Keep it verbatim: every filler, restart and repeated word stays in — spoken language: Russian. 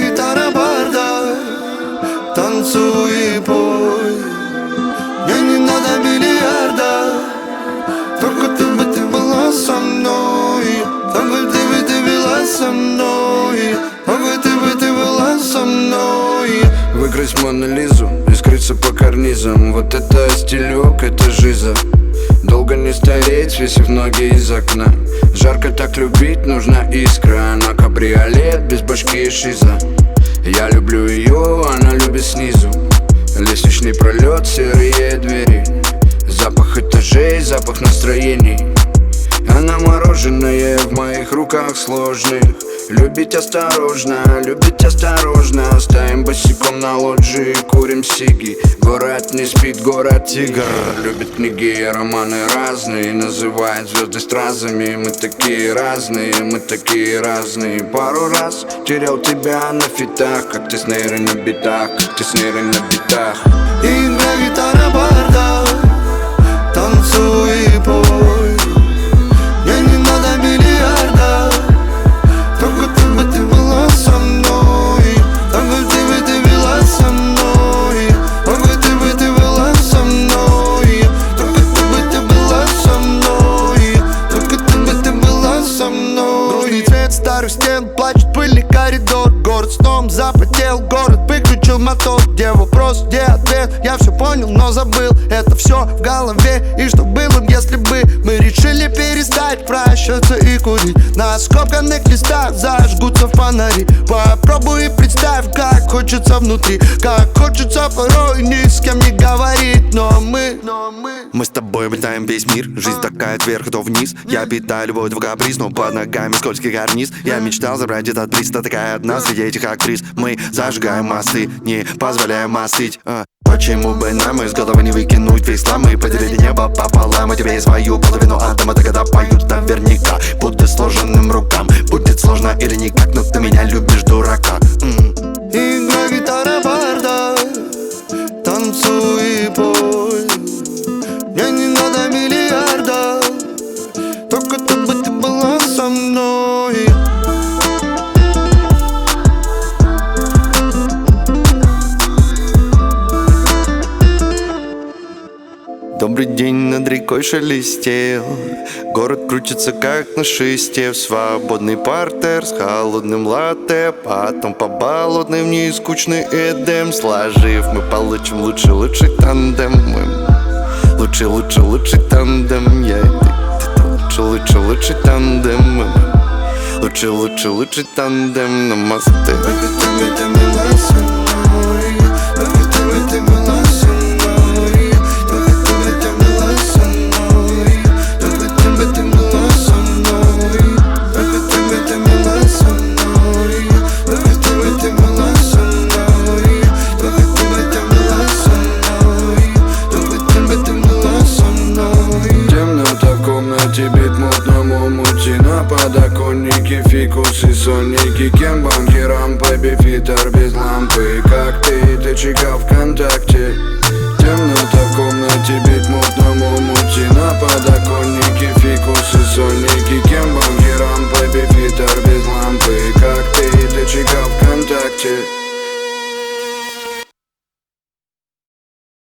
гитара, бардак, танцуй и пой. Мне не надо миллиарда, только ты бы ты была со мной, только ты бы ты была со мной, только ты бы ты была со мной. Выкрась Мону Лизу и скрыться по карнизам. Вот это стилек, это жиза. Долго не стареть, свесив ноги из окна. Жарко так любить, нужна искра. Она кабриолет, без башки и шиза. Я люблю ее, она любит снизу. Лестничный пролет, серые двери. Запах этажей, запах настроений. Она мороженое в моих руках сложных. Любить осторожно, любить осторожно. Стоим босиком на лоджии, курим сиги. Город не спит, город тигр. Любит книги и романы разные. Называет звезды стразами. Мы такие разные, мы такие разные. Пару раз терял тебя на фитах. Как ты с нейрой на битах, как ты с нейрой на битах. Игра, гитара, бардак, танцуй и пой. Мне не надо миллиарда, только ты бы ты была со мной, только ты бы ты была со мной, только ты бы ты была со мной, только ты бы ты была со мной, только ты бы ты была со мной. Грустный цвет старых стен, плачет пыльный коридор. Город сном запотел, город выключил мотор. Где вопрос, где ответ? Я все понял, но забыл. Это все в голове. И что было, если бы мы решили перестать прощаться и курить? На скомканных листах зажгутся фонари. Попробуй и представь, как хочется внутри, как хочется порой ни с кем не говорить. Но мы, но мы Мы с тобой облетаем весь мир. Жизнь такая вверх, то вниз. Я питаю любовь в каприз, но под ногами скользкий карниз. Я мечтал забрать этот приз, ты такая одна среди этих актрис. Мы зажигаем мосты, не позволяем остыть. а. Почему бы нам из головы не выкинуть весь хлам? Мы поделили небо пополам, а тебе и свою половину атома. Ты когда поют наверняка, будто сложенным рукам. Будет сложно или никак, но ты меня любишь, дурака. М. Игра, гитара, бардак, танцуй и пой. Мне не надо миллиарда, только ты бы ты была со мной. Добрый день над рекой шелестел. Город крутится как на шесте. В свободный партер с холодным латте. Потом по болотной вниз скучный эдем. Сложив, мы получим лучший, лучший тандем. Мы лучший, лучший, лучший тандем. Я и ты, ты, ты лучший, лучший, лучший тандем. Мы лучший, лучший, лучший тандем на мосты. Бит мутному мути на подоконнике. Фикусы, сонники, кем банкирам, бэби-фитер без лампы. Как ты, ты чика ВКонтакте. Темнота в комнате, бит мутному мути на подоконнике. Фикусы, сонники, кем банкирам, бэби-фитер без лампы. Как ты, ты чика ВКонтакте.